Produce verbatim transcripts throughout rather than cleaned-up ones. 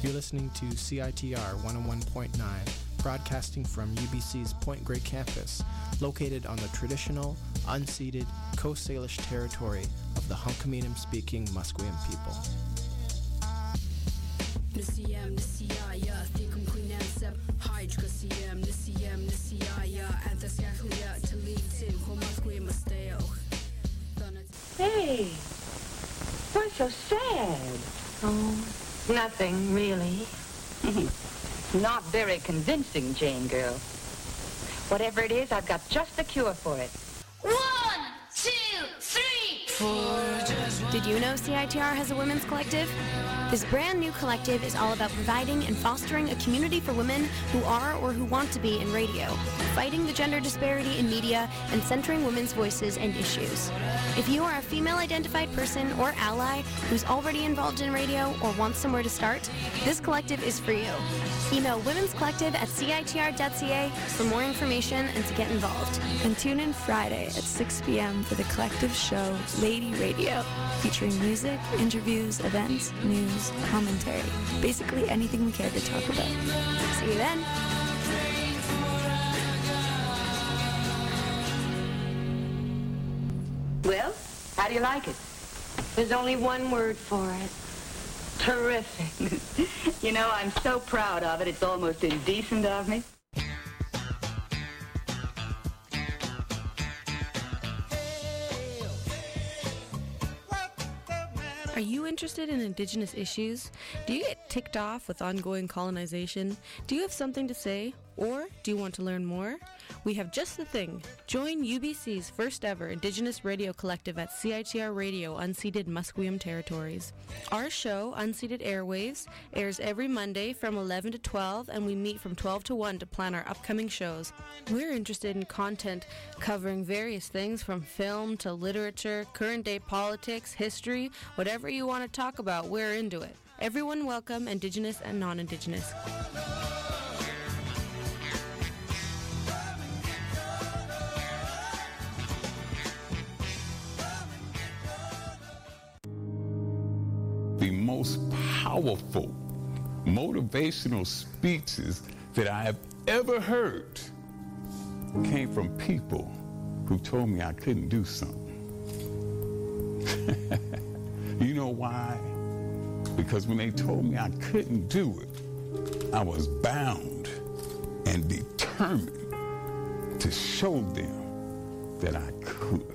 You're listening to C I T R one oh one point nine, broadcasting from U B C's Point Grey campus, located on the traditional, unceded Coast Salish territory of the Hunkaminam-speaking Musqueam people. Hey, why so sad? Oh, nothing really. Not very convincing, Jane girl. Whatever it is, I've got just the cure for it. One, two, three, four. Did you know C I T R has a women's collective? This brand new collective is all about providing and fostering a community for women who are or who want to be in radio, fighting the gender disparity in media, and centering women's voices and issues. If you are a female-identified person or ally who's already involved in radio or wants somewhere to start, this collective is for you. Email women's collective at C I T R dot C A for more information and to get involved. And tune in Friday at six p.m. for the collective show Lady Radio, featuring music, interviews, events, news, commentary, basically anything we care to talk about. See you then. Well, how do you like it? There's only one word for it. Terrific. You know, I'm so proud of it, it's almost indecent of me. Are you interested in Indigenous issues? Do you get ticked off with ongoing colonization? Do you have something to say? Or do you want to learn more? We have just the thing. Join U B C's first ever Indigenous Radio Collective at C I T R Radio, unceded Musqueam territories. Our show, Unceded Airwaves, airs every Monday from eleven to twelve, and we meet from twelve to one to plan our upcoming shows. We're interested in content covering various things from film to literature, current day politics, history, whatever you want to talk about, we're into it. Everyone welcome, Indigenous and non-Indigenous. The most powerful motivational speeches that I have ever heard came from people who told me I couldn't do something. You know why? Because when they told me I couldn't do it, I was bound and determined to show them that I could.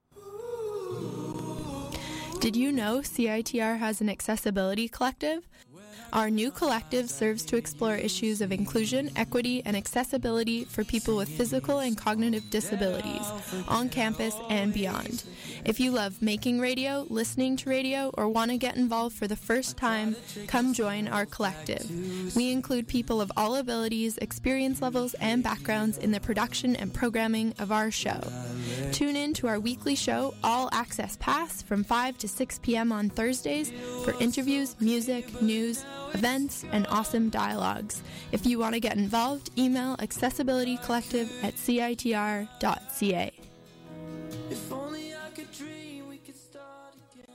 Did you know C I T R has an accessibility collective? Our new collective serves to explore issues of inclusion, equity, and accessibility for people with physical and cognitive disabilities on campus and beyond. If you love making radio, listening to radio, or want to get involved for the first time, come join our collective. We include people of all abilities, experience levels, and backgrounds in the production and programming of our show. Tune in to our weekly show, All Access Pass, from five to six p.m. on Thursdays for interviews, music, news, events, and awesome dialogues. If you want to get involved, email accessibilitycollective at C I T R dot C A. If only I could dream we could start again.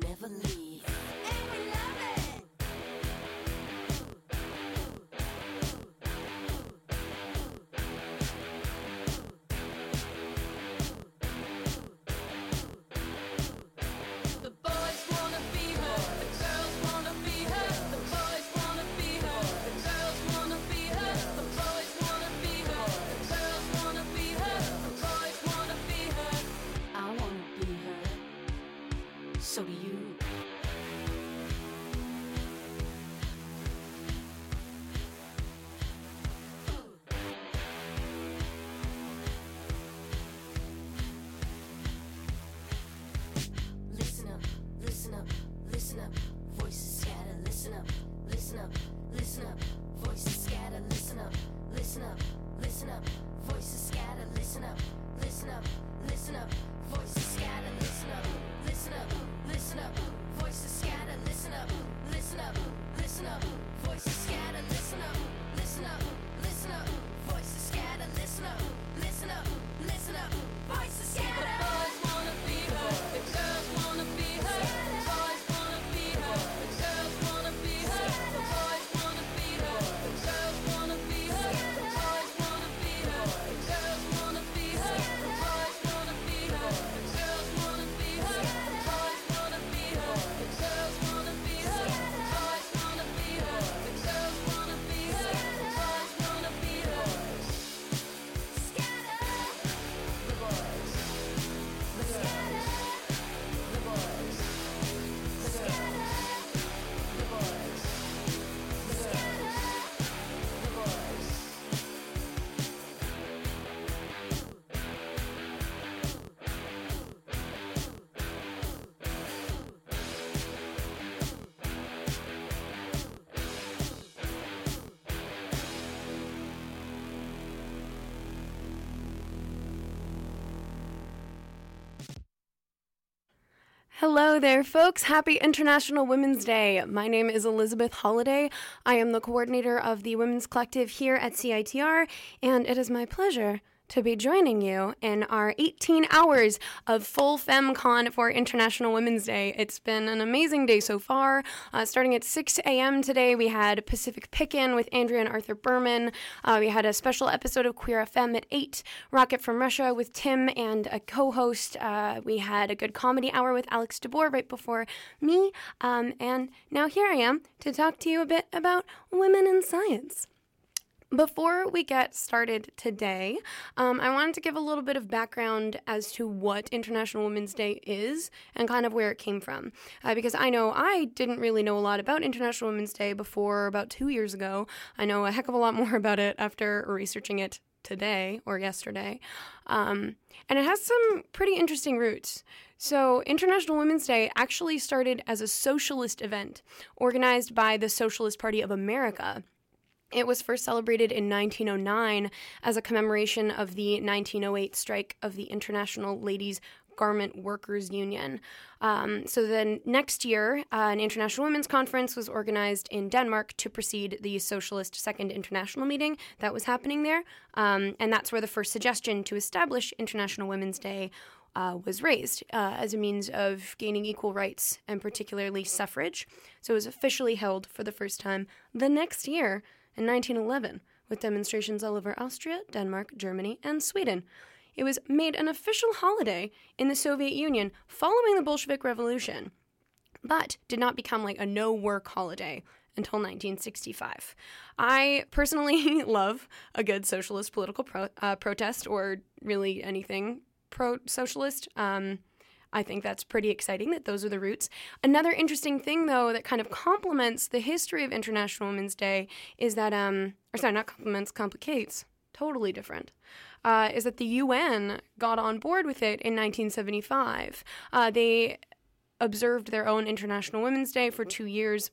never leave. And we love it. The boys wanna be her, the girls wanna be her. The boys wanna be her, the girls wanna be her. The boys wanna be her, the girls wanna be her. The boys wanna be her. I wanna be her. So do you. Listen up, listen up, listen up. Voices scatter, listen up, listen up, listen up. Voices scatter, listen up, listen up, listen up. Voices scatter, listen up, listen up, listen up. Voices scatter, listen up, listen up, listen up. Voices scatter, listen up, listen up, listen up. Voices scatter, listen up, listen up, listen up. Voices scatter, listen up, listen up, listen up. Voices scatter. The boys wanna be her, the girls wanna be her. The boys wanna be her, the girls wanna be her. The boys wanna be her, the girls wanna be her. The boys wanna be her, the girls wanna be her. The boys wanna be her, the girls wanna be her. The boys wanna be her, the girls wanna be her. The boys wanna be her, the girls wanna be her. The boys wanna be her. Scatter. The boys. The girls. The boys. The girls. The boys. The girls. The boys. Hello there, folks. Happy International Women's Day. My name is Elizabeth Holliday. I am the coordinator of the Women's Collective here at C I T R, and it is my pleasure to be joining you in our eighteen hours of full FemCon for International Women's Day. It's been an amazing day so far. Uh, starting at six a.m. today, we had Pacific Pickin' with Andrea and Arthur Berman. Uh, we had a special episode of Queer F M at eight, Rocket from Russia with Tim and a co-host. Uh, we had a good comedy hour with Alex DeBoer right before me. Um, and now here I am to talk to you a bit about women in science. Before we get started today, um, I wanted to give a little bit of background as to what International Women's Day is and kind of where it came from. Uh, because I know I didn't really know a lot about International Women's Day before about two years ago. I know a heck of a lot more about it after researching it today or yesterday. Um, and it has some pretty interesting roots. So International Women's Day actually started as a socialist event organized by the Socialist Party of America. It was first celebrated in nineteen oh nine as a commemoration of the nineteen oh eight strike of the International Ladies Garment Workers Union. Um, so then next year, uh, an International Women's Conference was organized in Denmark to precede the Socialist Second International Meeting that was happening there. Um, and that's where the first suggestion to establish International Women's Day Uh, was raised uh, as a means of gaining equal rights and particularly suffrage. So it was officially held for the first time the next year in nineteen eleven with demonstrations all over Austria, Denmark, Germany, and Sweden. It was made an official holiday in the Soviet Union following the Bolshevik Revolution, but did not become like a no-work holiday until nineteen sixty-five. I personally love a good socialist political pro- uh, protest or really anything pro-socialist. Um, I think that's pretty exciting that those are the roots. Another interesting thing, though, that kind of complements the history of International Women's Day is that, um, or sorry, not complements, complicates, totally different, uh, is that the U N got on board with it in nineteen seventy-five. Uh, they observed their own International Women's Day for two years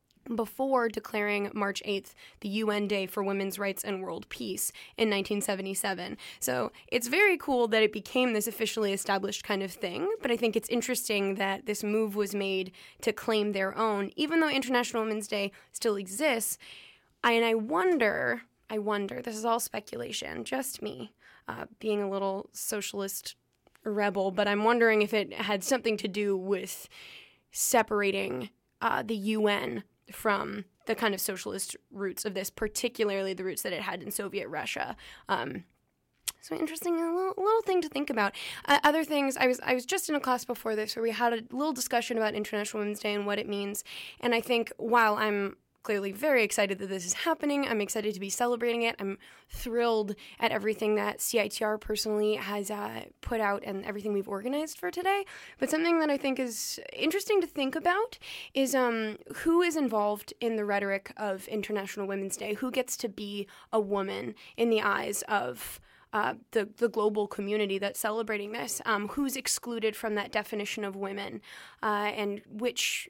before declaring March eighth the U N Day for Women's Rights and World Peace in nineteen seventy-seven. So it's very cool that it became this officially established kind of thing, but I think it's interesting that this move was made to claim their own, even though International Women's Day still exists. I, and I wonder, I wonder, this is all speculation, just me, uh, being a little socialist rebel, but I'm wondering if it had something to do with separating uh, the U N from the kind of socialist roots of this, particularly the roots that it had in Soviet Russia. Um, so interesting, a little, little thing to think about. Uh, other things, I was I was just in a class before this where we had a little discussion about International Women's Day and what it means. And I think while I'm clearly very excited that this is happening, I'm excited to be celebrating it. I'm thrilled at everything that C I T R personally has uh, put out and everything we've organized for today. But something that I think is interesting to think about is um, who is involved in the rhetoric of International Women's Day? Who gets to be a woman in the eyes of uh, the, the global community that's celebrating this? Um, who's excluded from that definition of women? Uh, and which...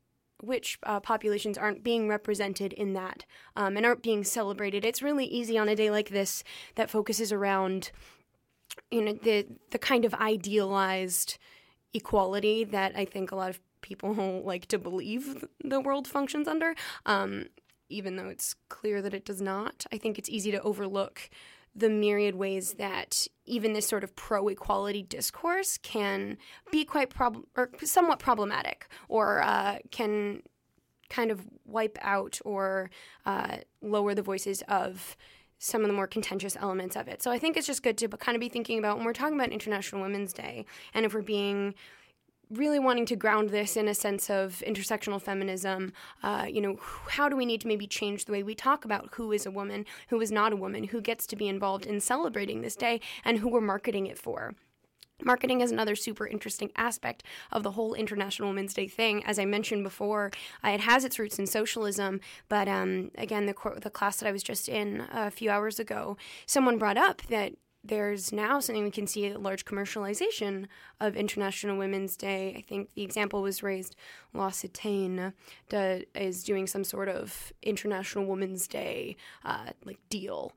which uh, populations aren't being represented in that um, and aren't being celebrated. It's really easy on a day like this that focuses around, you know, the the kind of idealized equality that I think a lot of people like to believe the world functions under, um, even though it's clear that it does not. I think it's easy to overlook the myriad ways that even this sort of pro-equality discourse can be quite prob- or somewhat problematic, or uh, can kind of wipe out or uh, lower the voices of some of the more contentious elements of it. So I think it's just good to kind of be thinking about when we're talking about International Women's Day, and if we're being really wanting to ground this in a sense of intersectional feminism, uh, you know, how do we need to maybe change the way we talk about who is a woman, who is not a woman, who gets to be involved in celebrating this day, and who we're marketing it for. Marketing is another super interesting aspect of the whole International Women's Day thing. As I mentioned before, uh, it has its roots in socialism, but um, again, the, the class that I was just in a few hours ago, someone brought up that there's now something we can see, a large commercialization of International Women's Day. I think the example was raised, L'Occitane is doing some sort of International Women's Day uh, like deal.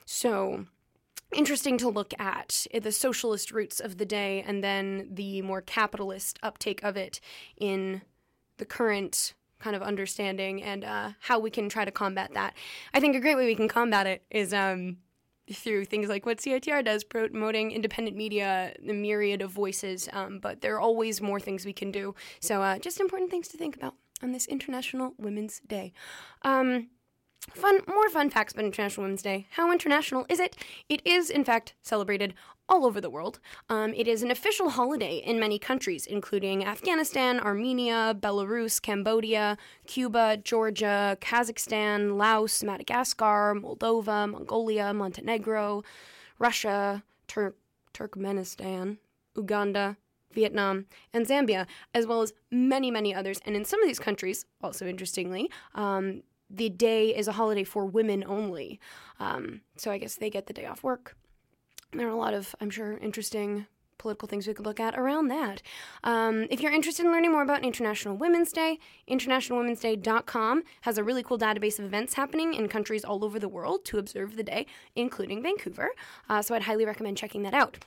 So interesting to look at the socialist roots of the day and then the more capitalist uptake of it in the current kind of understanding and uh, how we can try to combat that. I think a great way we can combat it is um, through things like what C I T R does, promoting independent media, the myriad of voices, um, but there are always more things we can do. So uh, just important things to think about on this International Women's Day. Um, fun, more fun facts about International Women's Day. How international is it? It is, in fact, celebrated all over the world. Um, it is an official holiday in many countries, including Afghanistan, Armenia, Belarus, Cambodia, Cuba, Georgia, Kazakhstan, Laos, Madagascar, Moldova, Mongolia, Montenegro, Russia, Tur- Turkmenistan, Uganda, Vietnam, and Zambia, as well as many, many others. And in some of these countries, also interestingly, um, the day is a holiday for women only. Um, so I guess they get the day off work. There are a lot of, I'm sure, interesting political things we could look at around that. Um, if you're interested in learning more about International Women's Day, international women's day dot com has a really cool database of events happening in countries all over the world to observe the day, including Vancouver. Uh, so I'd highly recommend checking that out.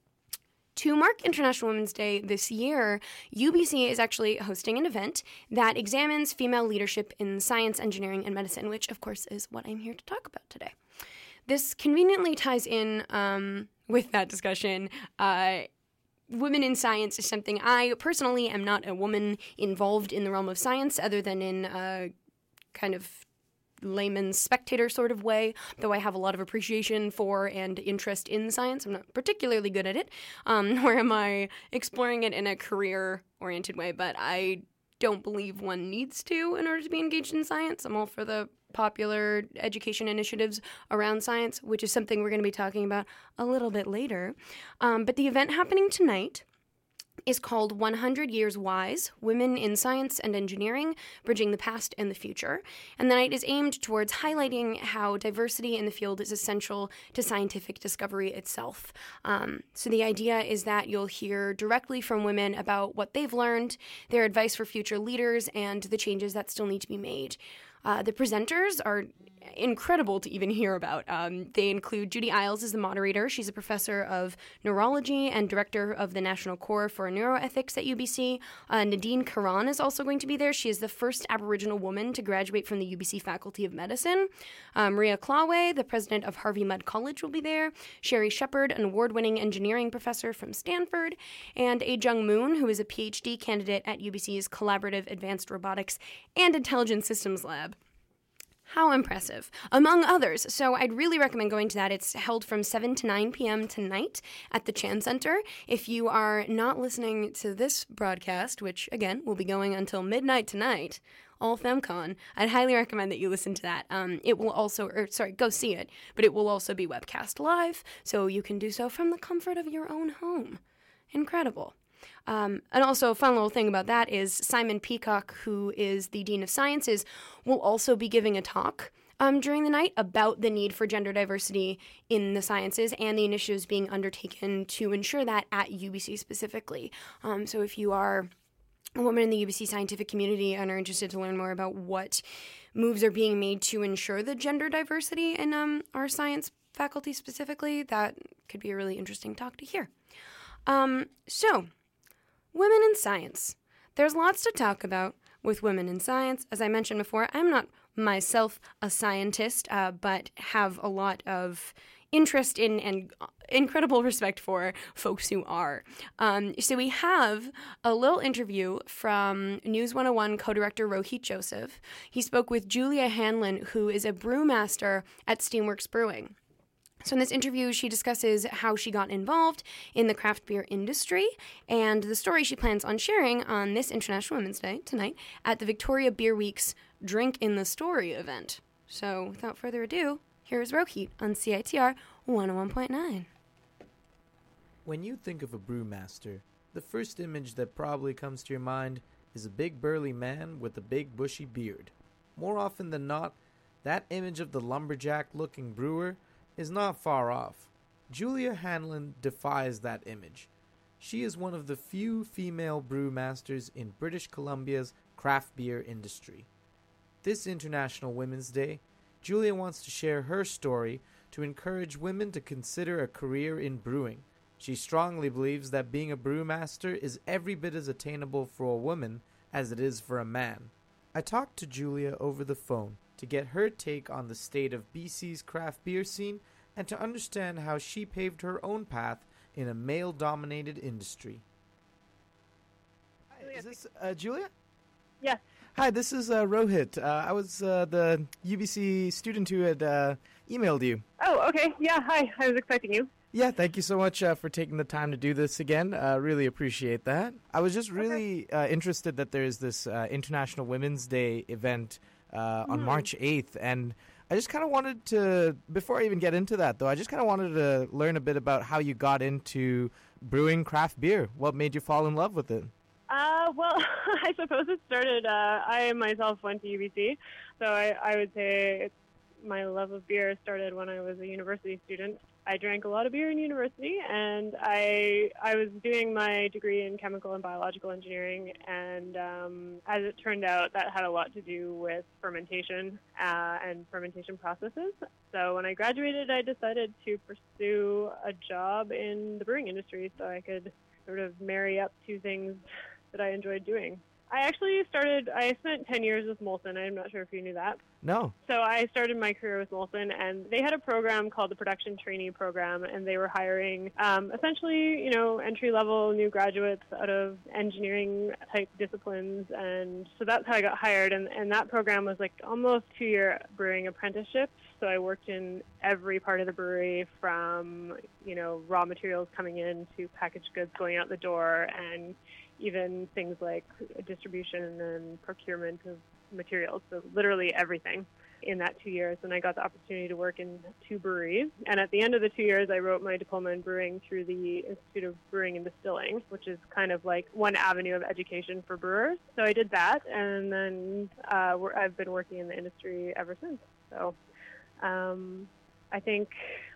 To mark International Women's Day this year, U B C is actually hosting an event that examines female leadership in science, engineering, and medicine, which, of course, is what I'm here to talk about today. This conveniently ties in um, with that discussion. Uh, women in science is something I personally am not a woman involved in the realm of science, other than in a kind of layman's spectator sort of way, though I have a lot of appreciation for and interest in science. I'm not particularly good at it, um, nor am I exploring it in a career-oriented way, but I don't believe one needs to in order to be engaged in science. I'm all for the popular education initiatives around science, which is something we're going to be talking about a little bit later. Um, but the event happening tonight is called one hundred Years Wise, Women in Science and Engineering, Bridging the Past and the Future. And the night is aimed towards highlighting how diversity in the field is essential to scientific discovery itself. Um, so the idea is that you'll hear directly from women about what they've learned, their advice for future leaders, and the changes that still need to be made. Uh, the presenters are incredible to even hear about. Um, they include Judy Isles as the moderator. She's a professor of neurology and director of the National Core for Neuroethics at U B C. Uh, Nadine Karan is also going to be there. She is the first Aboriginal woman to graduate from the U B C Faculty of Medicine. Uh, Maria Claway, the president of Harvey Mudd College, will be there. Sherry Shepard, an award-winning engineering professor from Stanford. And A. Jung Moon, who is a P H D candidate at U B C's Collaborative Advanced Robotics and Intelligent Systems Lab. How impressive, among others. So I'd really recommend going to that. It's held from seven to nine p.m. tonight at the Chan Center. If you are not listening to this broadcast, which, again, will be going until midnight tonight, all FemCon, I'd highly recommend that you listen to that. Um, it will also, or sorry, go see it, but it will also be webcast live, so you can do so from the comfort of your own home. Incredible. Um, and also, a fun little thing about that is Simon Peacock, who is the Dean of Sciences, will also be giving a talk um, during the night about the need for gender diversity in the sciences and the initiatives being undertaken to ensure that at U B C specifically. Um, so if you are a woman in the U B C scientific community and are interested to learn more about what moves are being made to ensure the gender diversity in um, our science faculty specifically, that could be a really interesting talk to hear. Um, so... Women in science. There's lots to talk about with women in science. As I mentioned before, I'm not myself a scientist, uh, but have a lot of interest in and incredible respect for folks who are. Um, so we have a little interview from News one oh one co-director Rohit Joseph. He spoke with Julia Hanlon, who is a brewmaster at Steamworks Brewing. So in this interview, she discusses how she got involved in the craft beer industry and the story she plans on sharing on this International Women's Day tonight at the Victoria Beer Week's Drink in the Story event. So without further ado, here's Rohit on C I T R one oh one point nine. When you think of a brewmaster, the first image that probably comes to your mind is a big burly man with a big bushy beard. More often than not, that image of the lumberjack-looking brewer is not far off. Julia Hanlon defies that image. She is one of the few female brewmasters in British Columbia's craft beer industry. This International Women's Day, Julia wants to share her story to encourage women to consider a career in brewing. She strongly believes that being a brewmaster is every bit as attainable for a woman as it is for a man. I talked to Julia over the phone to get her take on the state of B C's craft beer scene and to understand how she paved her own path in a male-dominated industry. Hi, is this uh, Julia? Yes. Hi, this is uh, Rohit. Uh, I was uh, the U B C student who had uh, emailed you. Oh, okay. Yeah, hi. I was expecting you. Yeah, thank you so much uh, for taking the time to do this again. Uh, really appreciate that. I was just really okay. uh, interested that there's this uh, International Women's Day event uh, on mm. March eighth, and I just kind of wanted to, before I even get into that though, I just kind of wanted to learn a bit about how you got into brewing craft beer. What made you fall in love with it? Uh, well, I suppose it started, uh, I myself went to U B C, so I, I would say it's, my love of beer started when I was a university student. I drank a lot of beer in university, and I I was doing my degree in chemical and biological engineering, and um, as it turned out, that had a lot to do with fermentation uh, and fermentation processes. So when I graduated, I decided to pursue a job in the brewing industry so I could sort of marry up two things that I enjoyed doing. I actually started, I spent ten years with Molson. I'm not sure if you knew that. No. So I started my career with Molson, and they had a program called the Production Trainee Program, and they were hiring um, essentially, you know, entry-level new graduates out of engineering-type disciplines, and so that's how I got hired, and, and that program was like almost two-year brewing apprenticeship. So I worked in every part of the brewery from, you know, raw materials coming in to packaged goods going out the door, and even things like distribution and procurement of materials, so literally everything in that two years. And I got the opportunity to work in two breweries. And at the end of the two years, I wrote my diploma in brewing through the Institute of Brewing and Distilling, which is kind of like one avenue of education for brewers. So I did that, and then uh, I've been working in the industry ever since. So um, I think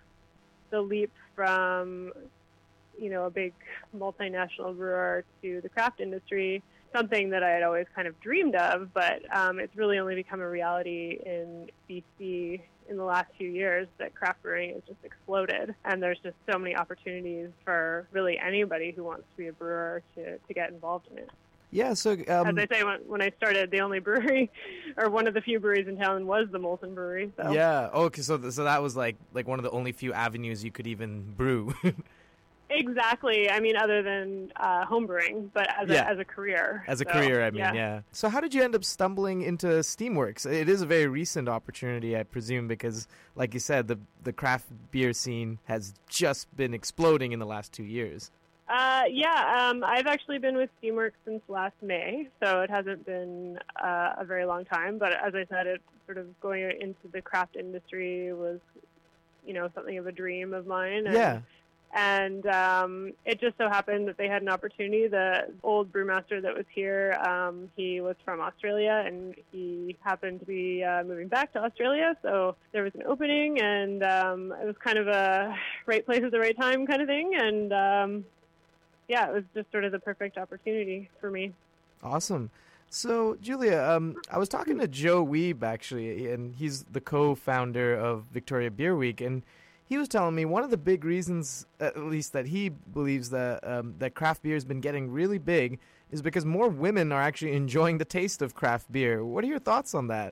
the leap from you know, a big multinational brewer to the craft industry something that I had always kind of dreamed of, but um, it's really only become a reality in B C in the last few years that craft brewing has just exploded. And there's just so many opportunities for really anybody who wants to be a brewer to, to get involved in it. Yeah, so... Um, As I say, when, when I started, the only brewery, or one of the few breweries in town, was the Molson Brewery. So. Yeah, oh, okay, so, so that was like, like one of the only few avenues you could even brew. Exactly. I mean, other than uh, home brewing, but as, Yeah. a, as a career. As a So, career, I mean, yeah. So how did you end up stumbling into Steamworks? It is a very recent opportunity, I presume, because, like you said, the the craft beer scene has just been exploding in the last two years. Uh, yeah, um, I've actually been with Steamworks since last May, so it hasn't been uh, a very long time. But as I said, it sort of going into the craft industry was, you know, something of a dream of mine. And, Yeah. And um, it just so happened that they had an opportunity. The old brewmaster that was here, um, he was from Australia, and he happened to be uh, moving back to Australia. So there was an opening, and um, it was kind of a right place at the right time kind of thing. And um, yeah, it was just sort of the perfect opportunity for me. Awesome. So, Julia, um, I was talking to Joe Weeb, actually, and he's the co-founder of Victoria Beer Week, and he was telling me one of the big reasons, at least that he believes that um, that craft beer has been getting really big, is because more women are actually enjoying the taste of craft beer. What are your thoughts on that?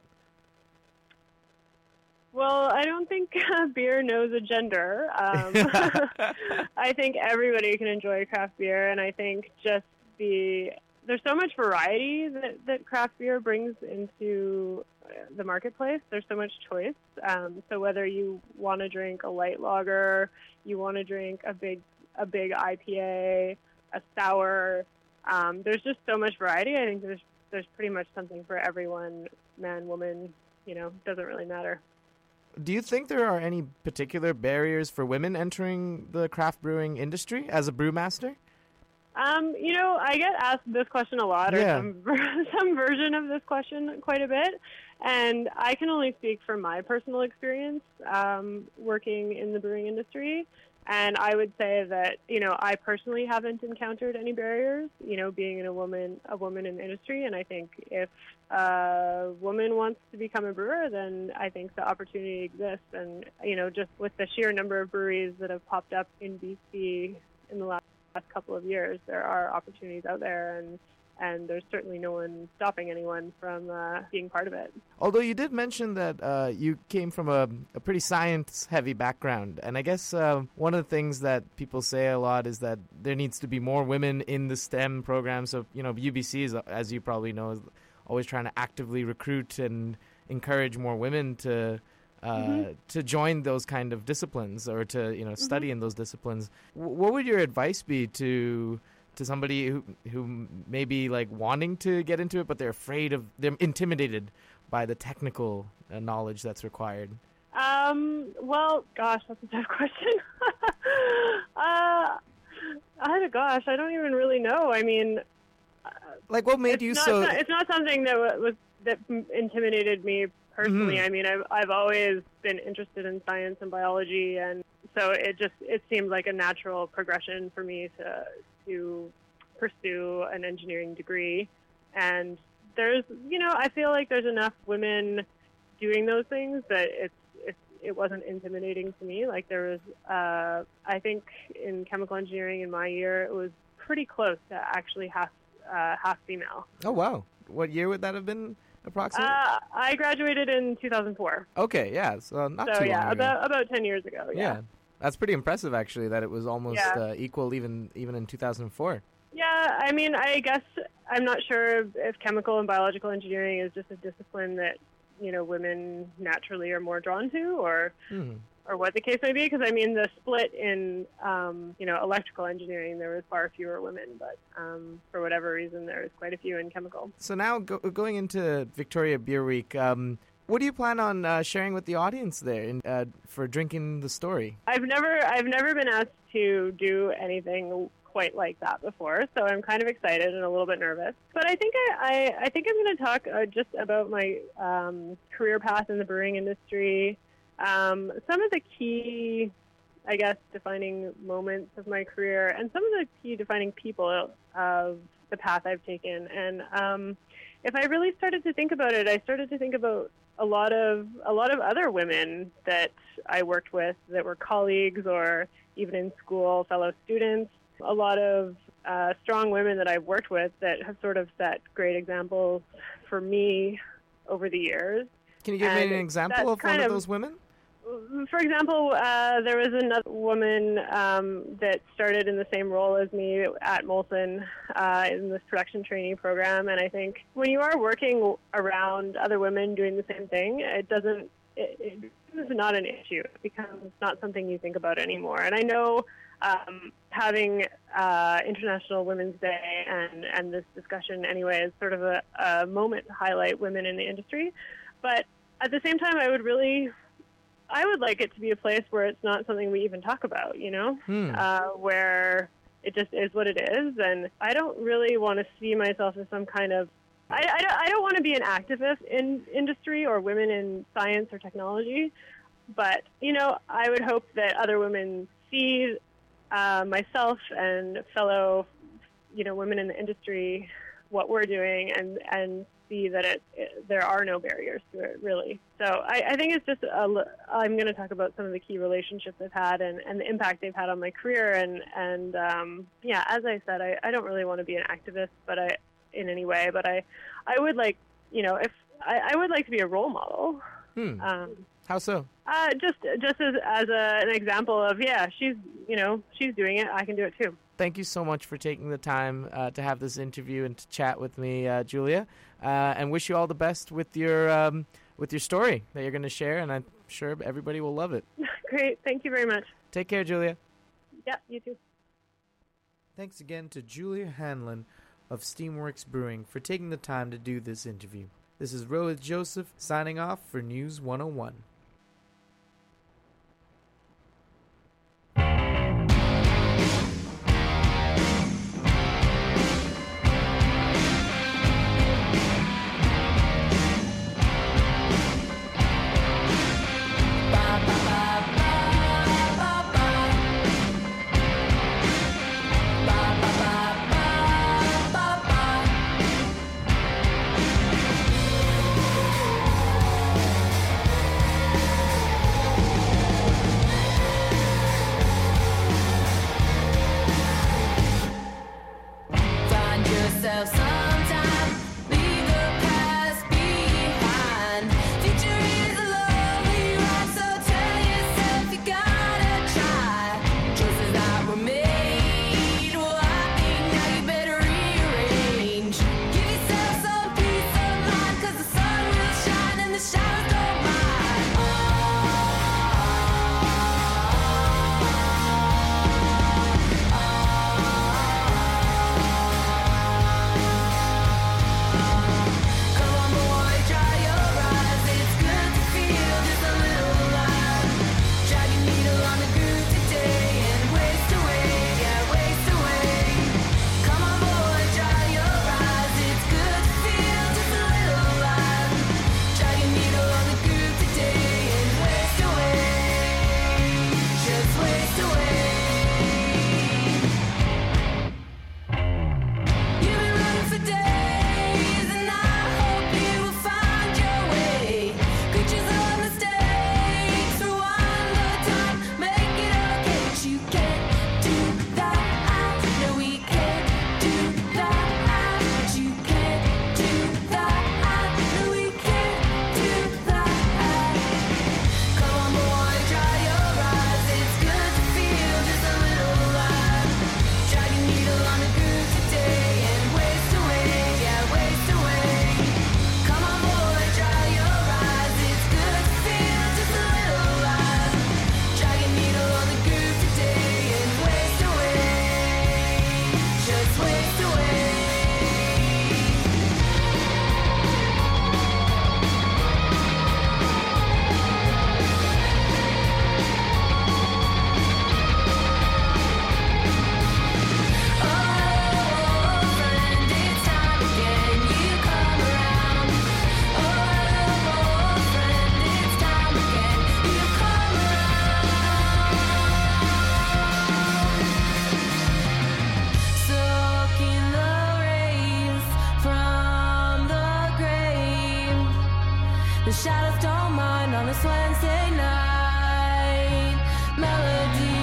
Well, I don't think uh, beer knows a gender. Um, I think everybody can enjoy craft beer, and I think just the there's so much variety that, that craft beer brings into the marketplace. There's so much choice. Um, so whether you want to drink a light lager, you want to drink a big a big I P A, a sour, um, there's just so much variety. I think there's there's pretty much something for everyone, man, woman. You know, doesn't really matter. Do you think there are any particular barriers for women entering the craft brewing industry as a brewmaster? Um, you know, I get asked this question a lot, or Yeah. some some version of this question quite a bit, and I can only speak from my personal experience um, working in the brewing industry. And I would say that, you know, I personally haven't encountered any barriers, you know, being in a woman a woman in the industry. And I think if a woman wants to become a brewer, then I think the opportunity exists. And, you know, just with the sheer number of breweries that have popped up in B C in the last last couple of years, there are opportunities out there, and and there's certainly no one stopping anyone from uh, being part of it. Although you did mention that uh, you came from a, a pretty science-heavy background, and I guess uh, one of the things that people say a lot is that there needs to be more women in the STEM program. So, you know, U B C is, as you probably know, is always trying to actively recruit and encourage more women to Uh, Mm-hmm. to join those kind of disciplines, or to, you know, study Mhm. in those disciplines. W- what would your advice be to to somebody who who may be like wanting to get into it, but they're afraid of, they're intimidated by the technical uh, knowledge that's required? Um, well, gosh, that's a tough question. uh, I, gosh, I don't even really know. I mean, like, what made it's you not, so? It's not, it's not something that wa- was that intimidated me personally. Mhm. I mean, I've I've always been interested in science and biology, and so it just it seemed like a natural progression for me to to pursue an engineering degree. And there's, you know, I feel like there's enough women doing those things that it's it's it wasn't intimidating to me. Like, there was, uh, I think in chemical engineering in my year, it was pretty close to actually half uh, half female. Oh, wow. What year would that have been approximately? Uh, I graduated in two thousand four. Okay, yeah, so not so too yeah, long ago. about about ten years ago. Yeah. Yeah, that's pretty impressive, actually, that it was almost Yeah. uh, equal even even in two thousand four. Yeah, I mean, I guess I'm not sure if chemical and biological engineering is just a discipline that, you know, women naturally are more drawn to, or Hmm. or what the case may be. Because, I mean, the split in, um, you know, electrical engineering, there was far fewer women, but um, for whatever reason, there was quite a few in chemical. So now, go, going into Victoria Beer Week, um, what do you plan on uh, sharing with the audience there in, uh, for Drinking the Story? I've never I've never been asked to do anything quite like that before, so I'm kind of excited and a little bit nervous. But I think I, I, I think I'm going to talk uh, just about my um, career path in the brewing industry, um, some of the key, I guess, defining moments of my career, and some of the key defining people of the path I've taken. And um, if I really started to think about it, I started to think about a lot of a lot of other women that I worked with that were colleagues or even in school, fellow students. A lot of uh, strong women that I've worked with that have sort of set great examples for me over the years. Can you give And me an example that's of one kind of those women? For example, uh, there was another woman um, that started in the same role as me at Molson uh, in this production trainee program, and I think when you are working around other women doing the same thing, it doesn't. It, it is not an issue. It becomes not something you think about anymore. And I know um, having uh, International Women's Day and and this discussion anyway is sort of a, a moment to highlight women in the industry, but at the same time, I would really. I would like it to be a place where it's not something we even talk about, you know, Hmm. uh, where it just is what it is. And I don't really want to see myself as some kind of, I, I don't, I don't want to be an activist in industry or women in science or technology. But, you know, I would hope that other women see uh, myself and fellow, you know, women in the industry, what we're doing, and, and see that it, it there are no barriers to it, really. So I, I think it's just, a, I'm going to talk about some of the key relationships I've had and, and the impact they've had on my career. And, and um, yeah, as I said, I, I don't really want to be an activist but I in any way, but I, I would like, you know, if I, I would like to be a role model. Hmm. Um, How so? uh, just just as, as a, an example of, yeah, she's, you know, she's doing it, I can do it too. Thank you so much for taking the time uh, to have this interview and to chat with me, uh, Julia, uh, and wish you all the best with your um, with your story that you're going to share, and I'm sure everybody will love it. Great. Thank you very much. Take care, Julia. Yeah, you too. Thanks again to Julia Hanlon of Steamworks Brewing for taking the time to do this interview. This is Rohit Joseph signing off for News one oh one. Find yourself sometime, leave the past behind. Future is a lonely ride, so tell yourself you gotta try. Choices that were made, well I think now you better rearrange. Give yourself some peace of mind, 'cause the sun will shine and the shadows don't mind. The shadows don't mind on this Wednesday night melody.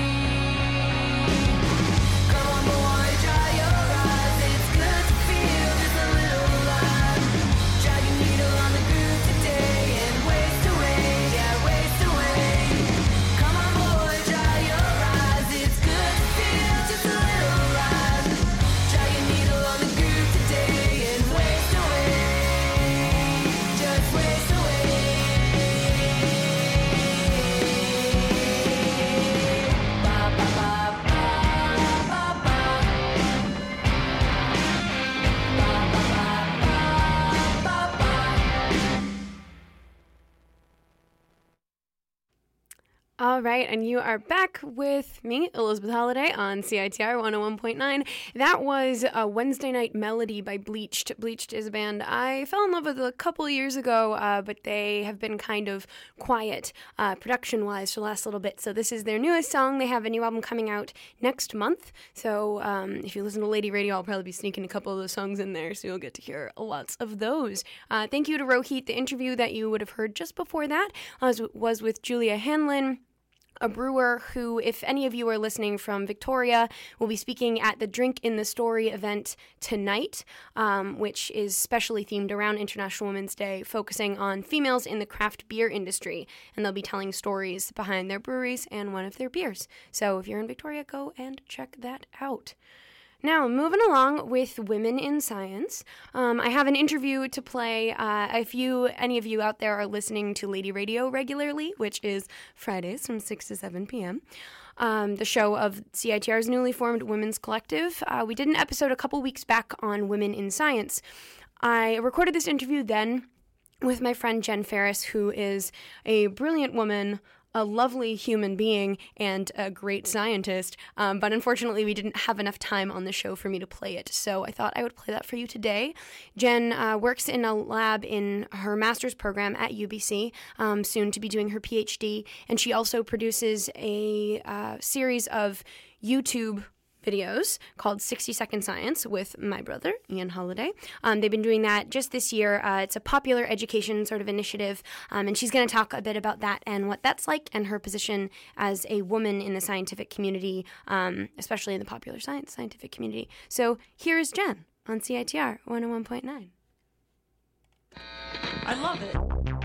Come on, boy, dry your eyes. It's good to feel just a little alive. Drag your needle on the groove today and waste away, yeah, waste away. Come on, boy, dry your eyes. It's good to feel just a little alive. Drag your needle on the groove today and waste away, just waste away. Ba ba ba ba ba ba. Ba ba ba ba ba ba. All right, and you are back with me, Elizabeth Holiday, on C I T R one oh one point nine. That was a Wednesday Night Melody by Bleached. Bleached is a band I fell in love with a couple years ago, uh, but they have been kind of quiet uh, production-wise for the last little bit. So this is their newest song. They have a new album coming out next month. So um, if you listen to Lady Radio, I'll probably be sneaking a couple of those songs in there, so you'll get to hear lots of those. Uh, thank you to Rohit. The interview that you would have heard just before that was, was with Julia Hanlon, a brewer who, if any of you are listening from Victoria, will be speaking at the Drink in the Story event tonight, um, which is specially themed around International Women's Day, focusing on females in the craft beer industry. And they'll be telling stories behind their breweries and one of their beers. So if you're in Victoria, go and check that out. Now, moving along with Women in Science, um, I have an interview to play. Uh, if you, any of you out there are listening to Lady Radio regularly, which is Fridays from six to seven p.m., um, the show of C I T R's newly formed Women's Collective, uh, we did an episode a couple weeks back on Women in Science. I recorded this interview then with my friend Jen Ferris, who is a brilliant woman, a lovely human being, and a great scientist, um, but unfortunately we didn't have enough time on the show for me to play it, so I thought I would play that for you today. Jen uh, works in a lab in her master's program at U B C, um, soon to be doing her PhD, and she also produces a uh, series of YouTube videos called sixty second Science with my brother, Ian Holiday. Um, they've been doing that just this year. Uh, it's a popular education sort of initiative, um, and she's going to talk a bit about that and what that's like and her position as a woman in the scientific community, um, especially in the popular science scientific community. So here's Jen on C I T R one oh one point nine. I love it.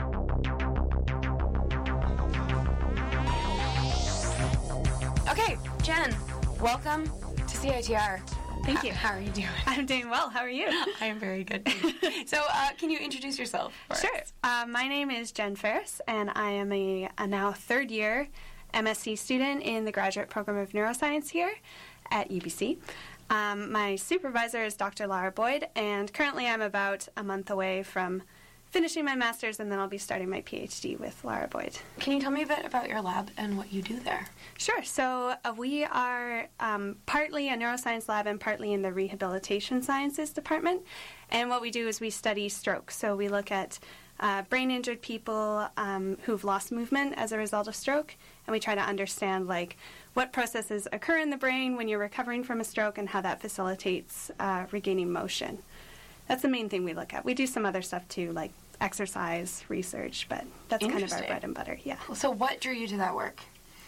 Okay, Jen, welcome to C I T R. Thank you. How are you doing? I'm doing well. How are you? I am very good. So, uh, can you introduce yourself for Sure. us? Uh, my name is Jen Ferris, and I am a, a now third year M S c student in the graduate program of neuroscience here at U B C. Um, my supervisor is Doctor Lara Boyd, and currently I'm about a month away from finishing my master's, and then I'll be starting my PhD with Lara Boyd. Can you tell me a bit about your lab and what you do there? Sure. So uh, we are um, partly a neuroscience lab and partly in the rehabilitation sciences department. And what we do is we study stroke. So we look at uh, brain-injured people um, who've lost movement as a result of stroke, and we try to understand like what processes occur in the brain when you're recovering from a stroke and how that facilitates uh, regaining motion. That's the main thing we look at. We do some other stuff too, like exercise research, but that's kind of our bread and butter, yeah. So what drew you to that work?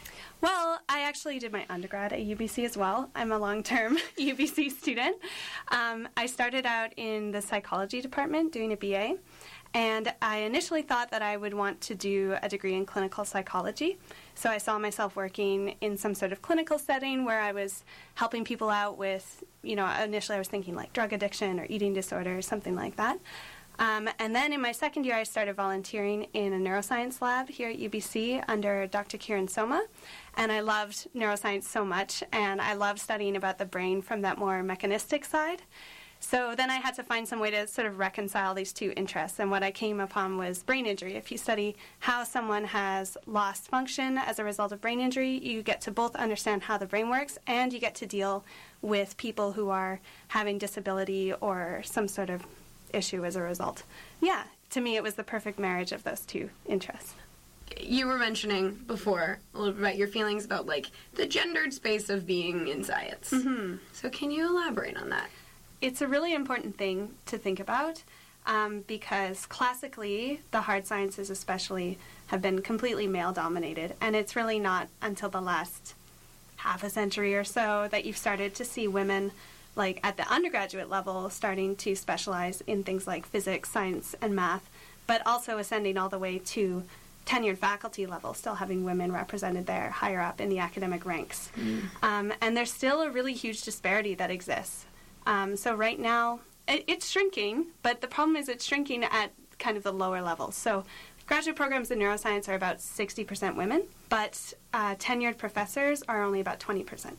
Well, I actually did my undergrad at U B C as well. I'm a long-term U B C student. Um, I started out in the psychology department doing a B A, and I initially thought that I would want to do a degree in clinical psychology. So I saw myself working in some sort of clinical setting where I was helping people out with, you know, initially I was thinking like drug addiction or eating disorder or something like that. Um, and then in my second year, I started volunteering in a neuroscience lab here at U B C under Doctor Kiran Soma. And I loved neuroscience so much, and I loved studying about the brain from that more mechanistic side. So then I had to find some way to sort of reconcile these two interests, and what I came upon was brain injury. If you study how someone has lost function as a result of brain injury, you get to both understand how the brain works, and you get to deal with people who are having disability or some sort of issue as a result. Yeah, to me it was the perfect marriage of those two interests. You were mentioning before a little bit about your feelings about like the gendered space of being in science. Mm-hmm. So can you elaborate on that? It's a really important thing to think about. um, because classically, the hard sciences especially have been completely male-dominated, and it's really not until the last half a century or so that you've started to see women, like at the undergraduate level, starting to specialize in things like physics, science, and math, but also ascending all the way to tenured faculty level, still having women represented there higher up in the academic ranks. Mm. Um, and there's still a really huge disparity that exists. Um, so right now, it, it's shrinking, but the problem is it's shrinking at kind of the lower levels. So graduate programs in neuroscience are about sixty percent women, but uh, tenured professors are only about twenty percent.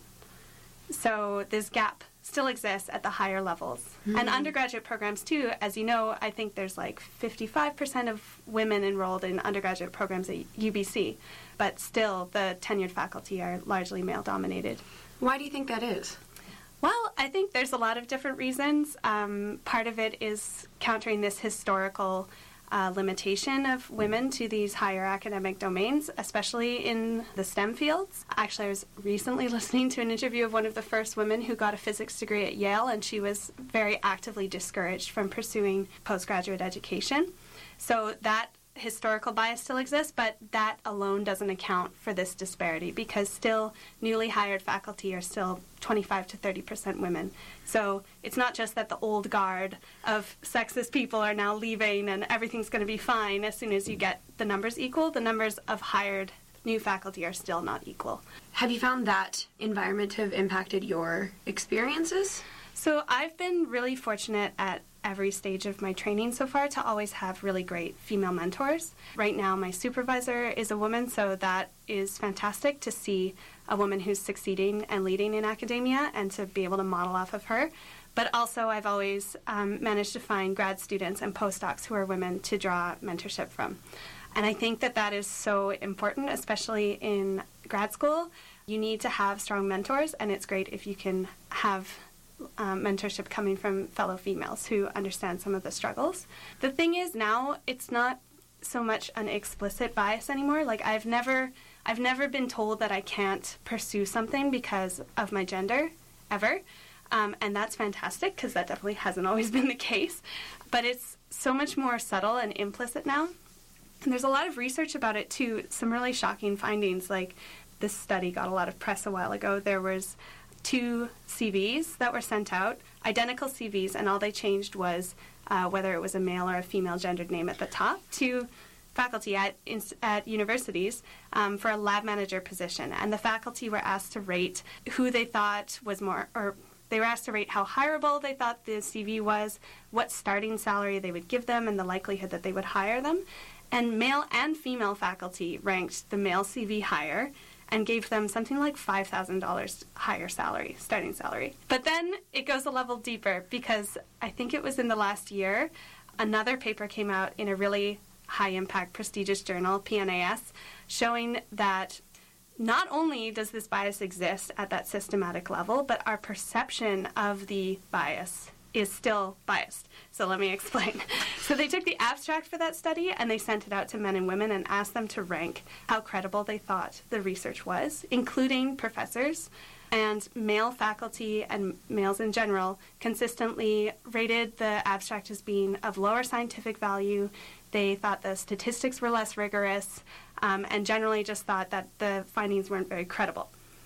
So this gap still exists at the higher levels. Mm. And undergraduate programs, too, as you know, I think there's like fifty-five percent of women enrolled in undergraduate programs at U B C, but still the tenured faculty are largely male-dominated. Why do you think that is? Well, I think there's a lot of different reasons. Um, part of it is countering this historical Uh, limitation of women to these higher academic domains, especially in the STEM fields. Actually, I was recently listening to an interview of one of the first women who got a physics degree at Yale, and she was very actively discouraged from pursuing postgraduate education. So that historical bias still exists, but that alone doesn't account for this disparity, because still newly hired faculty are still twenty-five to thirty percent women. So it's not just that the old guard of sexist people are now leaving and everything's going to be fine as soon as you get the numbers equal. The numbers of hired new faculty are still not equal. Have you found that environment to have impacted your experiences? So I've been really fortunate at every stage of my training so far to always have really great female mentors. Right now my supervisor is a woman, so that is fantastic to see a woman who's succeeding and leading in academia and to be able to model off of her. But also I've always um, managed to find grad students and postdocs who are women to draw mentorship from. And I think that that is so important, especially in grad school. You need to have strong mentors, and it's great if you can have Um, mentorship coming from fellow females who understand some of the struggles. The thing is, now it's not so much an explicit bias anymore. Like I've never I've never been told that I can't pursue something because of my gender, ever. Um, and that's fantastic, because that definitely hasn't always been the case. But it's so much more subtle and implicit now. And there's a lot of research about it too, some really shocking findings. Like this study got a lot of press a while ago. There was two C Vs that were sent out, identical C Vs, and all they changed was uh, whether it was a male or a female gendered name at the top, to faculty at at universities um, for a lab manager position. And the faculty were asked to rate who they thought was more, or they were asked to rate how hireable they thought the C V was, what starting salary they would give them, and the likelihood that they would hire them. And male and female faculty ranked the male C V higher and gave them something like five thousand dollars higher salary, starting salary. But then it goes a level deeper, because I think it was in the last year, another paper came out in a really high-impact, prestigious journal, P N A S, showing that not only does this bias exist at that systematic level, but our perception of the bias is still biased. So let me explain. So they took the abstract for that study and they sent it out to men and women and asked them to rank how credible they thought the research was, including professors. And male faculty and males in general consistently rated the abstract as being of lower scientific value. They thought the statistics were less rigorous, um, and generally just thought that the findings weren't very credible.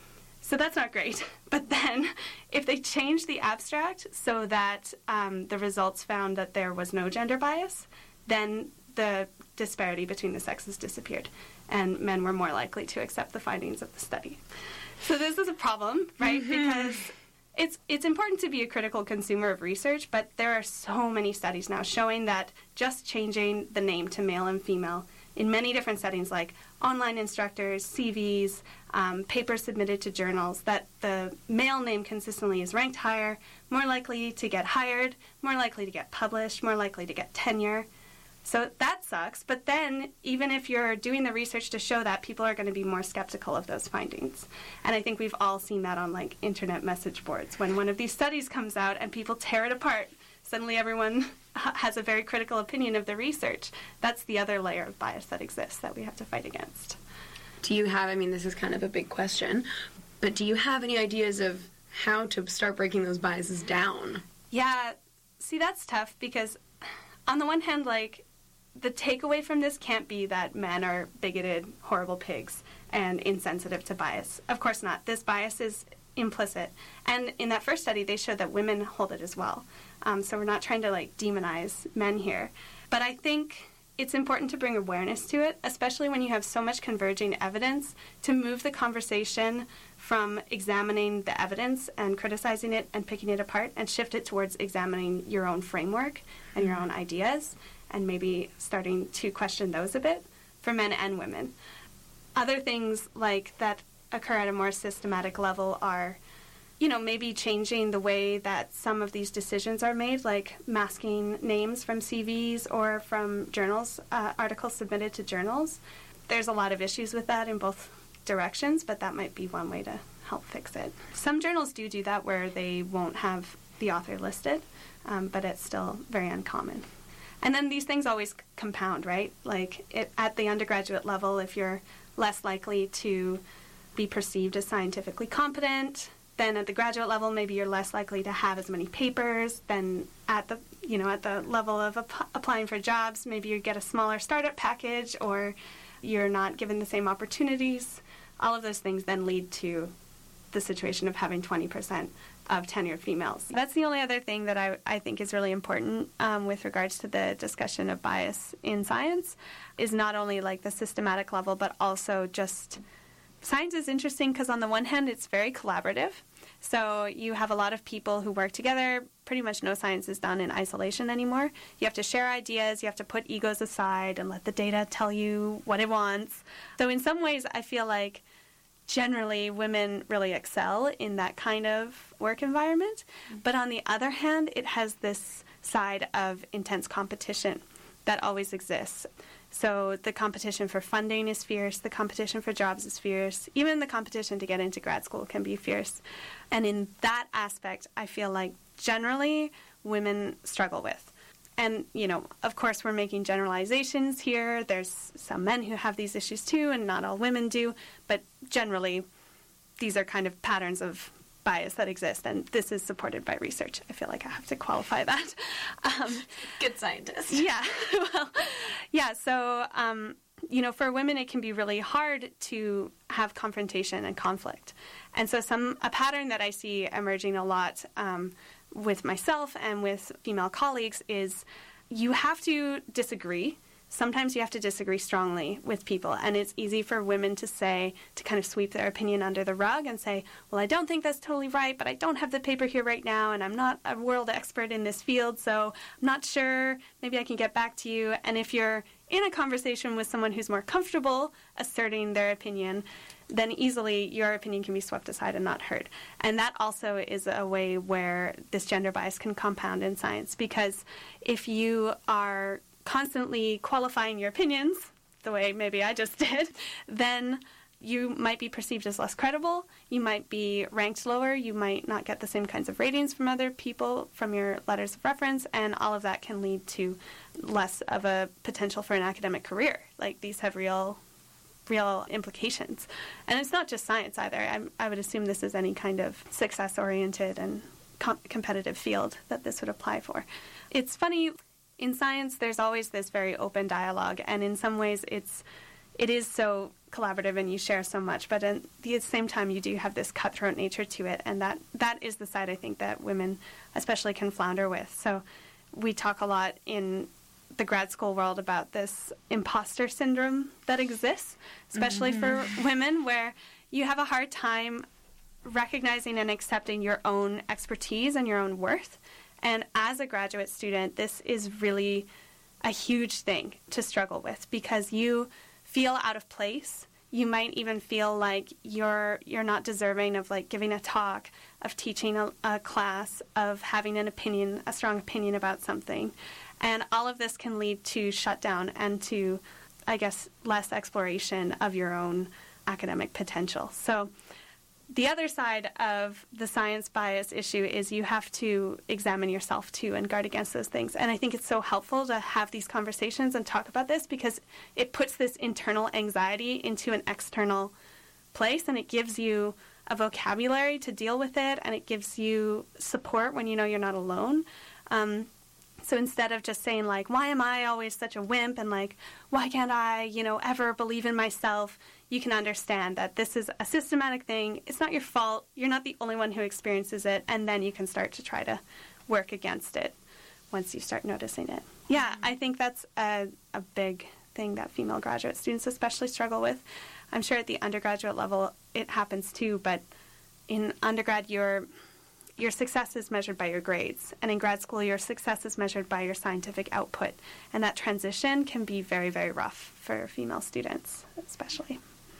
So that's not great. But then if they changed the abstract so that um, the results found that there was no gender bias, then the disparity between the sexes disappeared, and men were more likely to accept the findings of the study. So this is a problem, right? Mm-hmm. Because it's it's important to be a critical consumer of research, but there are so many studies now showing that just changing the name to male and female in many different settings, like online instructors, C Vs, um, papers submitted to journals, that the male name consistently is ranked higher, more likely to get hired, more likely to get published, more likely to get tenure. So that sucks. But then, even if you're doing the research to show that, people are going to be more skeptical of those findings. And I think we've all seen that on, like, internet message boards. When one of these studies comes out and people tear it apart, suddenly everyone has a very critical opinion of the research. That's the other layer of bias that exists that we have to fight against. Do you have, I mean, this is kind of a big question, but do you have any ideas of how to start breaking those biases down? Yeah, see, that's tough, because on the one hand, like, the takeaway from this can't be that men are bigoted, horrible pigs, and insensitive to bias. Of course not. This bias is implicit. And in that first study, they showed that women hold it as well. Um, so we're not trying to, like, demonize men here. But I think it's important to bring awareness to it, especially when you have so much converging evidence, to move the conversation from examining the evidence and criticizing it and picking it apart and shift it towards examining your own framework and your own ideas and maybe starting to question those a bit for men and women. Other things like that occur at a more systematic level are, you know, maybe changing the way that some of these decisions are made, like masking names from C Vs or from journals, uh, articles submitted to journals. There's a lot of issues with that in both directions, but that might be one way to help fix it. Some journals do do that where they won't have the author listed, um, but it's still very uncommon. And then these things always compound, right? Like it, at the undergraduate level, if you're less likely to be perceived as scientifically competent, then at the graduate level, maybe you're less likely to have as many papers. Then at the, you know, at the level of ap- applying for jobs, maybe you get a smaller startup package, or you're not given the same opportunities. All of those things then lead to the situation of having twenty percent of tenured females. That's the only other thing that I, I think is really important um, with regards to the discussion of bias in science, is not only like the systematic level, but also just science is interesting because on the one hand, it's very collaborative. So you have a lot of people who work together. Pretty much no science is done in isolation anymore. You have to share ideas. You have to put egos aside and let the data tell you what it wants. So in some ways, I feel like generally women really excel in that kind of work environment. But on the other hand, it has this side of intense competition that always exists. So the competition for funding is fierce, the competition for jobs is fierce, even the competition to get into grad school can be fierce. And in that aspect, I feel like generally women struggle with. And, you know, of course we're making generalizations here. There's some men who have these issues too, and not all women do. But generally, these are kind of patterns of bias that exist, and this is supported by research. I feel like I have to qualify that. Um, Good scientist. Yeah. Well, yeah, so, um, you know, for women it can be really hard to have confrontation and conflict. And so some a pattern that I see emerging a lot um, with myself and with female colleagues is you have to disagree. Sometimes you have to disagree strongly with people, and it's easy for women to say, to kind of sweep their opinion under the rug and say, well, I don't think that's totally right, but I don't have the paper here right now, and I'm not a world expert in this field, so I'm not sure, maybe I can get back to you. And if you're in a conversation with someone who's more comfortable asserting their opinion, then easily your opinion can be swept aside and not heard. And that also is a way where this gender bias can compound in science, because if you are constantly qualifying your opinions, the way maybe I just did, then you might be perceived as less credible, you might be ranked lower, you might not get the same kinds of ratings from other people from your letters of reference, and all of that can lead to less of a potential for an academic career. Like, these have real real implications. And it's not just science either. I, I would assume this is any kind of success-oriented and com- competitive field that this would apply for. It's funny, in science, there's always this very open dialogue, and in some ways it's it is so collaborative and you share so much, but at the same time you do have this cutthroat nature to it, and that that is the side I think that women especially can flounder with. So we talk a lot in the grad school world about this imposter syndrome that exists, especially mm-hmm. for women, where you have a hard time recognizing and accepting your own expertise and your own worth. And as a graduate student, this is really a huge thing to struggle with, because you feel out of place. You might even feel like you're you're not deserving of, like, giving a talk, of teaching a, a class, of having an opinion, a strong opinion about something. And all of this can lead to shutdown and to, I guess, less exploration of your own academic potential. So the other side of the science bias issue is you have to examine yourself too and guard against those things. And I think it's so helpful to have these conversations and talk about this, because it puts this internal anxiety into an external place, and it gives you a vocabulary to deal with it, and it gives you support when you know you're not alone. Um, So instead of just saying, like, why am I always such a wimp, and, like, why can't I, you know, ever believe in myself, you can understand that this is a systematic thing. It's not your fault. You're not the only one who experiences it, and then you can start to try to work against it once you start noticing it. Yeah, mm-hmm. I think that's a, a big thing that female graduate students especially struggle with. I'm sure at the undergraduate level it happens too, but in undergrad your your success is measured by your grades, and in grad school your success is measured by your scientific output, and that transition can be very, very rough for female students especially.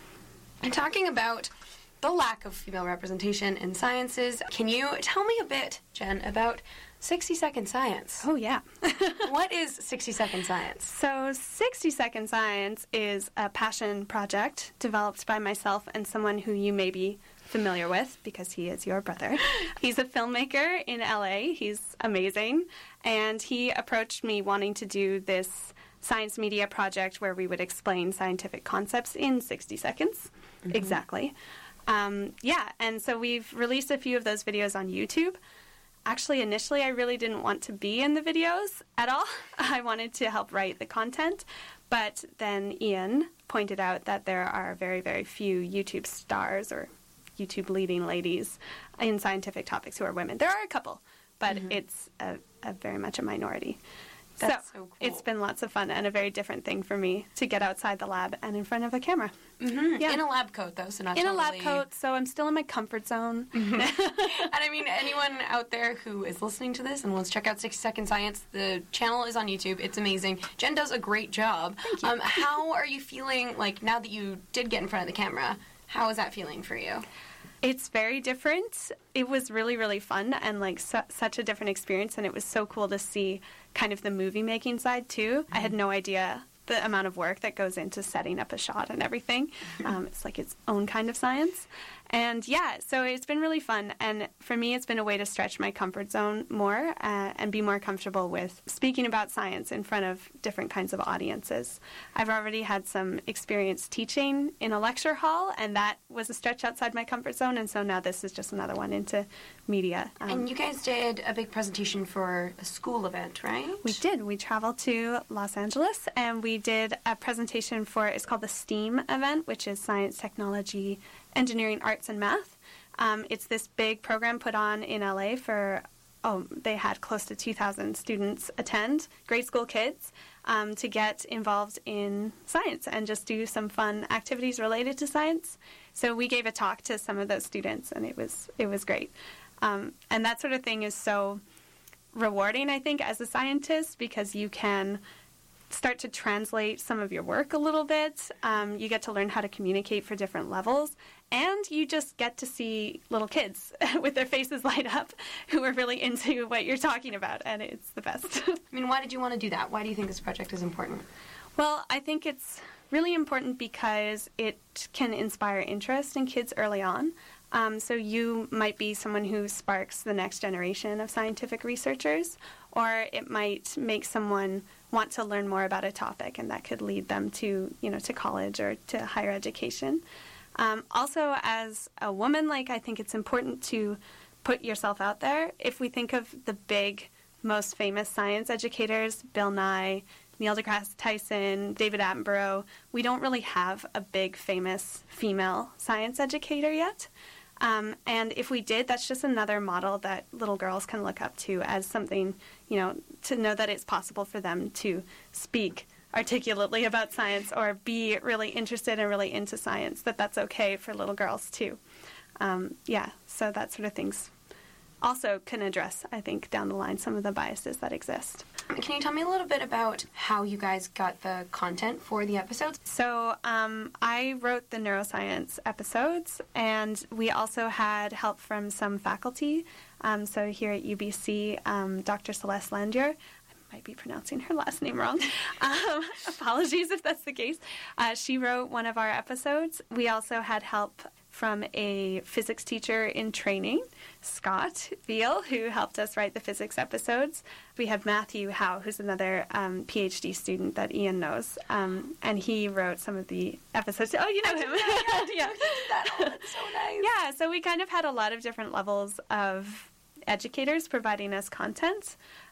And talking about the lack of female representation in sciences, can you tell me a bit, Jen, about sixty second Science? Oh, yeah. What is sixty second Science? So sixty second Science is a passion project developed by myself and someone who you may be familiar with because he is your brother. He's a filmmaker in L A. He's amazing. And he approached me wanting to do this science media project where we would explain scientific concepts in sixty seconds. Mm-hmm. Exactly. Um, yeah, and so we've released a few of those videos on YouTube. Actually, initially, I really didn't want to be in the videos at all. I wanted to help write the content. But then Ian pointed out that there are very, very few YouTube stars or YouTube leading ladies in scientific topics who are women. There are a couple, but mm-hmm. it's a, a very much a minority. That's so, so cool. It's been lots of fun and a very different thing for me to get outside the lab and in front of a camera. Mm-hmm. Yeah. In a lab coat, though, so not in totally... a lab coat, so I'm still in my comfort zone. Mm-hmm. And I mean, anyone out there who is listening to this and wants to check out sixty second Science, the channel is on YouTube. It's amazing. Jen does a great job. Thank you. Um, how are you feeling, like, now that you did get in front of the camera? How is that feeling for you? It's very different. It was really, really fun and, like, su- such a different experience, and it was so cool to see kind of the movie-making side, too. Mm-hmm. I had no idea the amount of work that goes into setting up a shot and everything. Um, it's like its own kind of science. And, yeah, so it's been really fun. And for me, it's been a way to stretch my comfort zone more uh, and be more comfortable with speaking about science in front of different kinds of audiences. I've already had some experience teaching in a lecture hall, and that was a stretch outside my comfort zone. And so now this is just another one into media. Um, and you guys did a big presentation for a school event, right? We did. We traveled to Los Angeles, and we did a presentation for, it's called the STEAM event, which is science, technology, engineering, arts, and math. Um, it's this big program put on in L A for, oh, they had close to two thousand students attend, grade school kids, um, to get involved in science and just do some fun activities related to science. So we gave a talk to some of those students, and it was it was great. Um, and that sort of thing is so rewarding, I think, as a scientist, because you can start to translate some of your work a little bit. Um, you get to learn how to communicate for different levels, and you just get to see little kids with their faces light up who are really into what you're talking about, and it's the best. I mean, why did you want to do that? Why do you think this project is important? Well, I think it's really important because it can inspire interest in kids early on. Um, so you might be someone who sparks the next generation of scientific researchers, or it might make someone want to learn more about a topic, and that could lead them to, you know, to college or to higher education. Um, also, as a woman, like, I think it's important to put yourself out there. If we think of the big, most famous science educators, Bill Nye, Neil deGrasse Tyson, David Attenborough, we don't really have a big, famous female science educator yet. Um, and if we did, that's just another model that little girls can look up to as something, you know, to know that it's possible for them to speak articulately about science or be really interested and really into science, that that's okay for little girls too. Um, yeah, so that sort of things also can address, I think, down the line some of the biases that exist. Can you tell me a little bit about how you guys got the content for the episodes? So um, I wrote the neuroscience episodes, and we also had help from some faculty. Um, so here at U B C, um, Doctor Celeste Landier, I might be pronouncing her last name wrong. Um, apologies if that's the case. Uh, she wrote one of our episodes. We also had help from a physics teacher in training, Scott Veal, who helped us write the physics episodes. We have Matthew Howe, who's another um, PhD student that Ian knows, um, and he wrote some of the episodes. Oh, you know him. Yeah. That. Oh, that's so nice. Yeah, so we kind of had a lot of different levels of educators providing us content.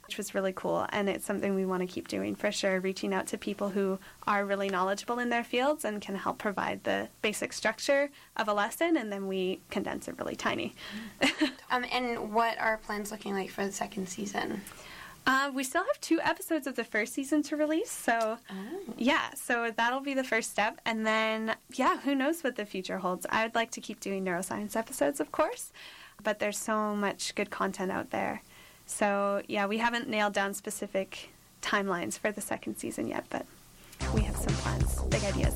which was really cool. And it's something we want to keep doing for sure, reaching out to people who are really knowledgeable in their fields and can help provide the basic structure of a lesson, and then we condense it really tiny. um, and what are plans looking like for the second season? Uh, we still have two episodes of the first season to release, so oh. yeah, so that'll be the first step, and then, yeah, who knows what the future holds. I would like to keep doing neuroscience episodes, of course, but there's so much good content out there. So, yeah, we haven't nailed down specific timelines for the second season yet, but we have some plans, big ideas.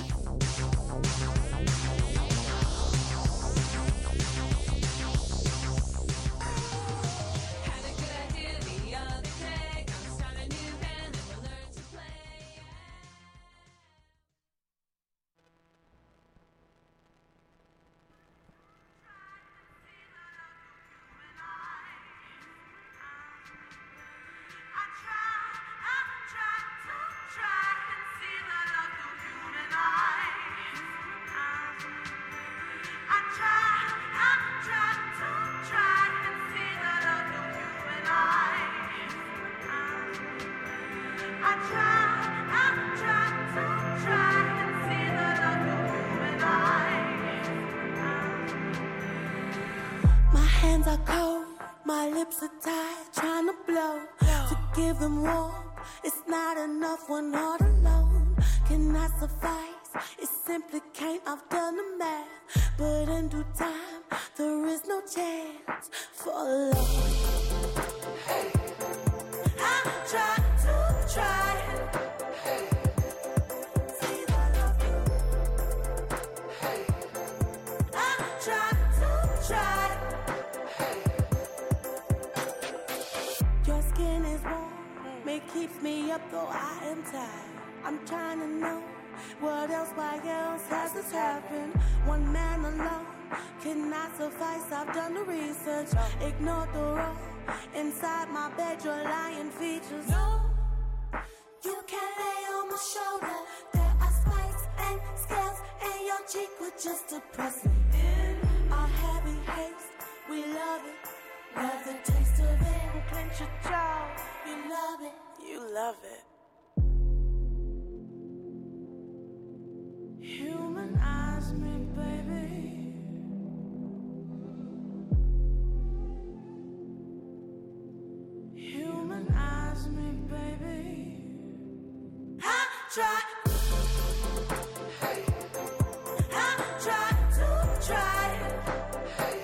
Hands are cold, my lips are tied, trying to blow, to give them warmth. It's not enough one heart alone cannot suffice. It simply can't, I've done the math, but in due time there is no chance for love. Hey. I try to try. Hey. See the love. Hey. I try to try. It keeps me up though I am tired. I'm trying to know what else, why else has this happened? One man alone cannot suffice. I've done the research, ignored the role. Inside my bed, your lying features. No, you can't lay on my shoulder. There are spikes and scales, and your cheek would just depress me. In our heavy haste, we love it. Love the taste of it. Clench your jaw, you love it. You love it. Humanize me, baby. Humanize me, baby. I try. Hey. I try to try. Hey.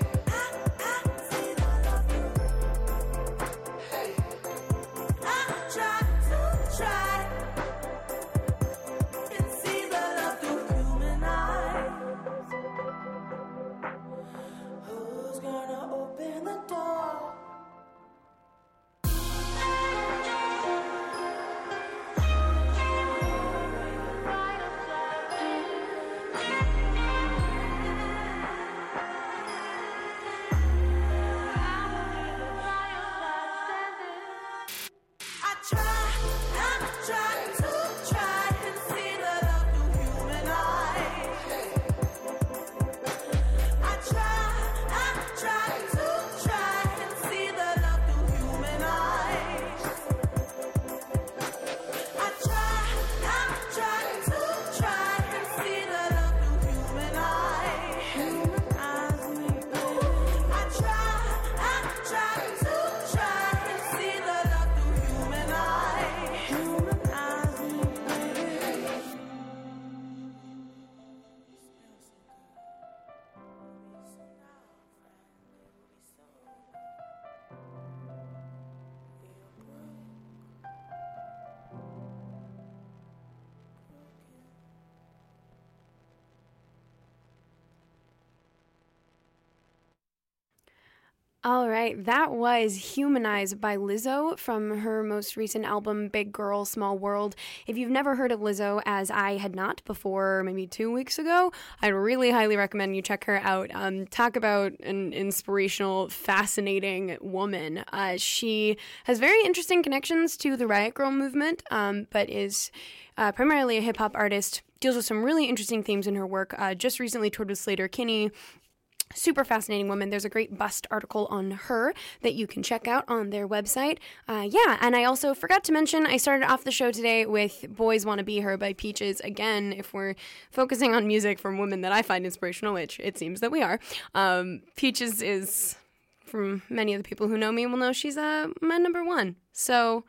All right, that was Humanized by Lizzo from her most recent album, Big Girl, Small World. If you've never heard of Lizzo, as I had not before maybe two weeks ago, I'd really highly recommend you check her out. Um, talk about an inspirational, fascinating woman. Uh, she has very interesting connections to the Riot Grrrl movement, um, but is uh, primarily a hip-hop artist, deals with some really interesting themes in her work. Uh, just recently toured with Sleater-Kinney, Super fascinating woman. There's a great bust article on her that you can check out on their website. Uh, yeah, and I also forgot to mention, I started off the show today with Boys Wanna Be Her by Peaches. Again, if we're focusing on music from women that I find inspirational, which it seems that we are, um, Peaches is, from many of the people who know me will know, she's uh, my number one. So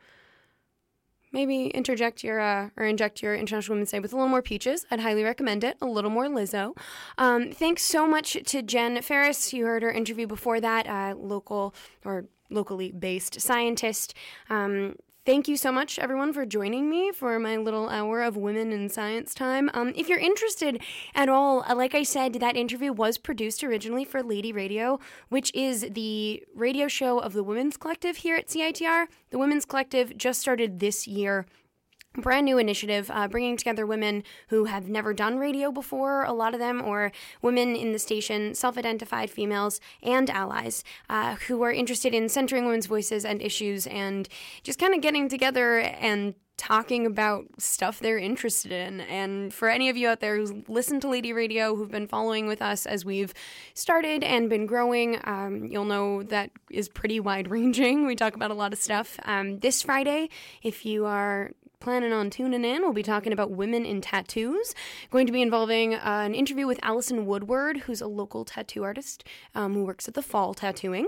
maybe interject your uh, or inject your International Women's Day with a little more Peaches. I'd highly recommend it. A little more Lizzo. Um, thanks so much to Jen Ferris. You heard her interview before that. Uh, local or locally based scientist. Um, Thank you so much, everyone, for joining me for my little hour of women in science time. Um, if you're interested at all, uh, like I said, that interview was produced originally for Lady Radio, which is the radio show of the Women's Collective here at C I T R. The Women's Collective just started this year. Brand new initiative, uh, bringing together women who have never done radio before, a lot of them, or women in the station, self-identified females and allies uh, who are interested in centering women's voices and issues and just kind of getting together and talking about stuff they're interested in. And for any of you out there who listen to Lady Radio, who've been following with us as we've started and been growing, um, you'll know that is pretty wide-ranging. We talk about a lot of stuff. Um, this Friday, if you are planning on tuning in, we'll be talking about women in tattoos. Going to be involving uh, an interview with Allison Woodward, who's a local tattoo artist um, who works at the Fall Tattooing.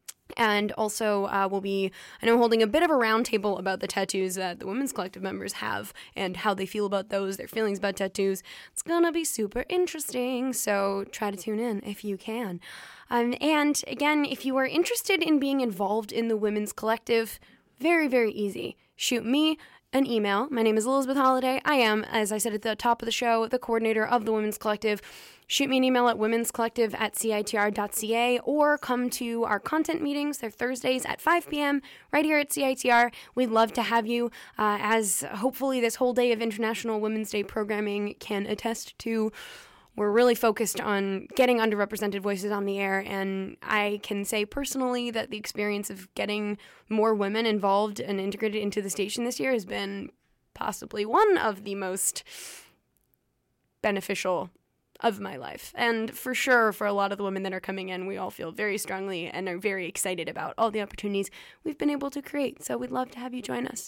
And also uh, we'll be, I know, holding a bit of a roundtable about the tattoos that the Women's Collective members have and how they feel about those, their feelings about tattoos. It's gonna be super interesting, so try to tune in if you can. Um, and again, if you are interested in being involved in the Women's Collective, very, very easy. Shoot me an email. My name is Elizabeth Holiday. I am, as I said at the top of the show, the coordinator of the Women's Collective. Shoot me an email at women's collective at c i t r dot c a or come to our content meetings. They're Thursdays at five p.m. right here at C I T R. We'd love to have you, uh, as hopefully this whole day of International Women's Day programming can attest to. We're really focused on getting underrepresented voices on the air, and I can say personally that the experience of getting more women involved and integrated into the station this year has been possibly one of the most beneficial of my life. And for sure, for a lot of the women that are coming in, we all feel very strongly and are very excited about all the opportunities we've been able to create. So we'd love to have you join us.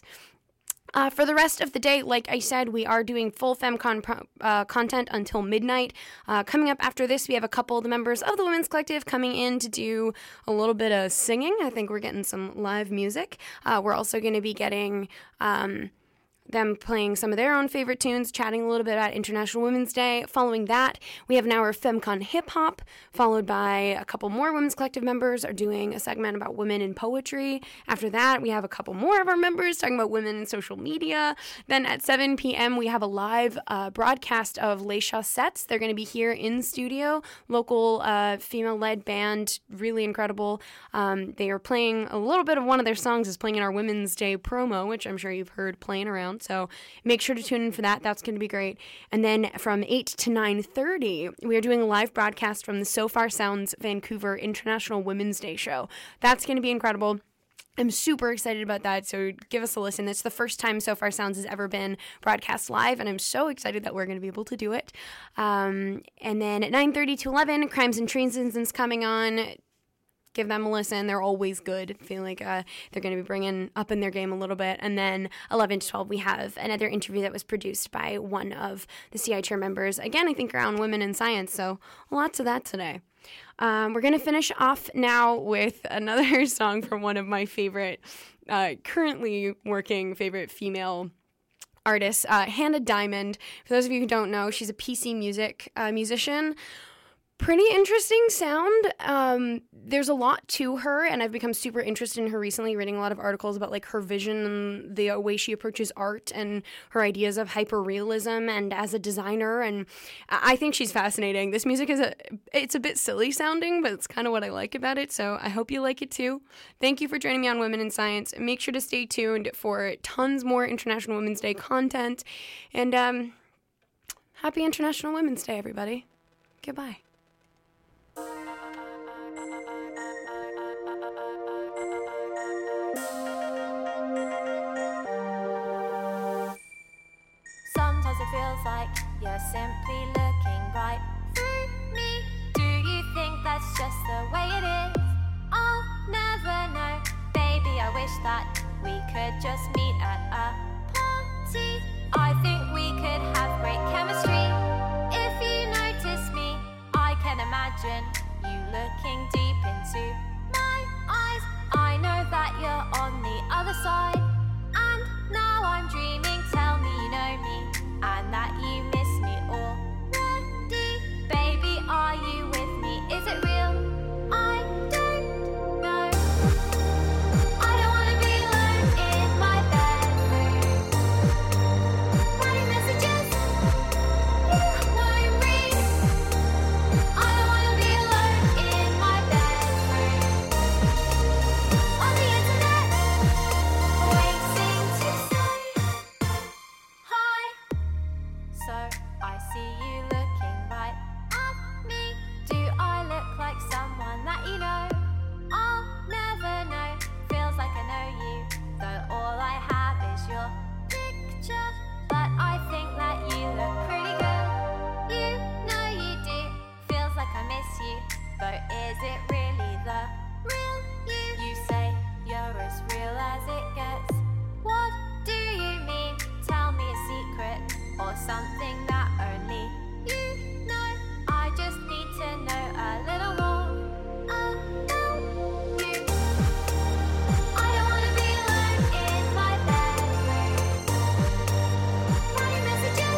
Uh, for the rest of the day, like I said, we are doing full FemCon pro- uh, content until midnight. Uh, coming up after this, we have a couple of the members of the Women's Collective coming in to do a little bit of singing. I think we're getting some live music. Uh, we're also going to be getting Um, them playing some of their own favorite tunes, chatting a little bit about International Women's Day. Following that, we have an hour of FemCon hip-hop, followed by a couple more Women's Collective members are doing a segment about women in poetry. After that, we have a couple more of our members talking about women in social media. Then at seven p.m., we have a live uh, broadcast of Les Chaussettes. They're going to be here in studio, local uh, female-led band, really incredible. Um, they are playing a little bit of one of their songs is playing in our Women's Day promo, which I'm sure you've heard playing around. So make sure to tune in for that. That's going to be great. And then from eight to nine thirty, we are doing a live broadcast from the So Far Sounds Vancouver International Women's Day show. That's going to be incredible. I'm super excited about that, so give us a listen. It's the first time So Far Sounds has ever been broadcast live, and I'm so excited that we're going to be able to do it. Um, and then at nine thirty to eleven, Crimes and Treasons is coming on. Give them a listen. They're always good. I feel like uh, they're going to be bringing up in their game a little bit. And then eleven to twelve, we have another interview that was produced by one of the C I chair members. Again, I think around women in science, so lots of that today. Um, we're going to finish off now with another song from one of my favorite, uh, currently working favorite female artists, uh, Hannah Diamond. For those of you who don't know, she's a P C music uh, musician. Pretty interesting sound. Um, there's a lot to her, and I've become super interested in her recently, reading a lot of articles about like her vision and the way she approaches art and her ideas of hyperrealism and as a designer. And I think she's fascinating. This music is a, it's a bit silly sounding, but it's kind of what I like about it. So I hope you like it too. Thank you for joining me on Women in Science. Make sure to stay tuned for tons more International Women's Day content. And um, happy International Women's Day, everybody. Goodbye. Sometimes it feels like you're simply looking right through me. Do you think that just the way it is. I'll never know. Baby, I wish that we could just meet at a party. I think we could have great chemistry. If you notice me, I can imagine you looking deep into my eyes. I know that you're on the other side, and now I'm dreaming. Tell me you know me, and that you miss me already. Baby, are you with me? Is it real? I don't know. I don't wanna be alone in my bedroom, writing messages you won't read. I don't wanna be alone in my bedroom, on the internet, waiting to say hi. So I see you looking right at me. Do I look like someone that you know? I'll never know. Feels like I know you, though all I have is your picture. But I think that you look pretty good. You know you do. Feels like I miss you, though is it really the real you? You say you're as real as it gets. What do you mean? Tell me a secret or something that only you know. I just need to know a little more about you. I don't wanna be alone in my bedroom, writing messages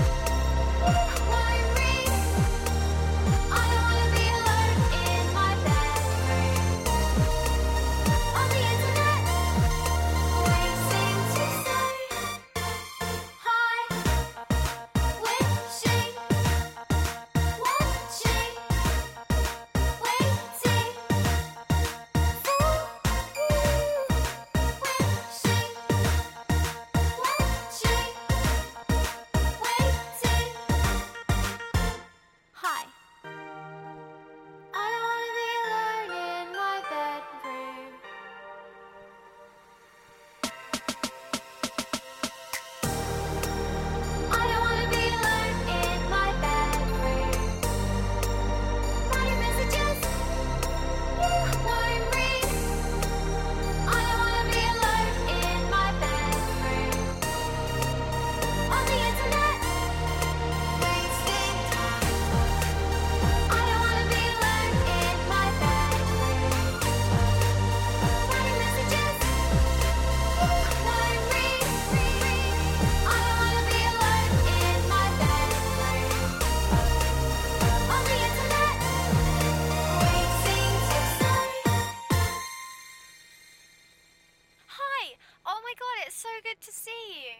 you won't read. I don't wanna be alone in my bedroom, on the internet, waiting to say hi. Wishing, watching, waiting for you. Wishing, watching, waiting. Hi. I don't wanna be alone in my bedroom. I don't wanna be alone in my bedroom, writing messages you won't read. I don't wanna be alone in my bedroom, on the internet, wasting time. I don't wanna be alone in my bedroom, writing messages you won't read. I don't wanna be alone in my bedroom, on the internet, waiting to say hi. Oh my god, it's so good to see you.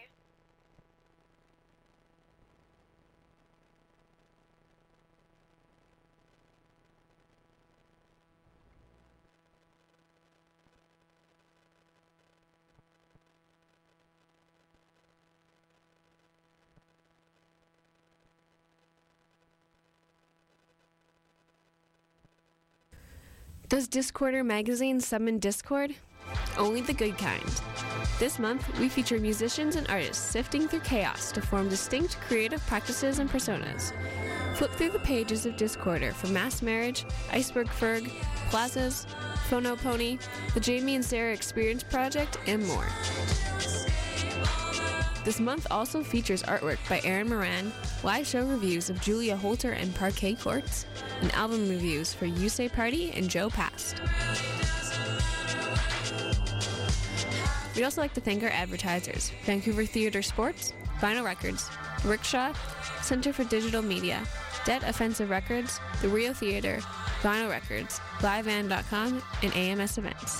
Does Discorder magazine summon discord? Only the good kind. This month, we feature musicians and artists sifting through chaos to form distinct creative practices and personas. Flip through the pages of Discorder for Mass Marriage, Iceberg Ferg, Plazas, Phono Pony, the Jamie and Sarah Experience Project, and more. This month also features artwork by Aaron Moran, live show reviews of Julia Holter and Parquet Courts, and album reviews for You Say Party and Joe Past. We'd also like to thank our advertisers, Vancouver Theatre Sports, Vinyl Records, Rickshaw, Center for Digital Media, Dead Offensive Records, The Rio Theatre, Vinyl Records, live van dot com, and A M S Events.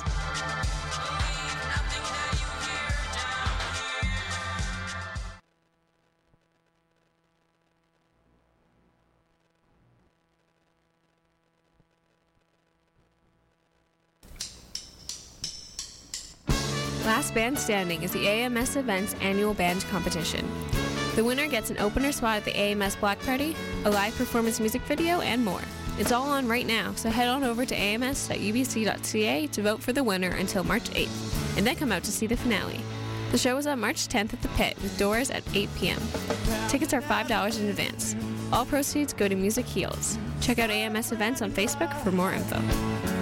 Last Band Standing is the A M S Events annual band competition. The winner gets an opener spot at the A M S Black Party, a live performance music video, and more. It's all on right now, so head on over to A M S dot U B C dot C A to vote for the winner until March eighth, and then come out to see the finale. The show is on March tenth at the Pit, with doors at eight p.m. Tickets are five dollars in advance. All proceeds go to Music Heals. Check out A M S events on Facebook for more info.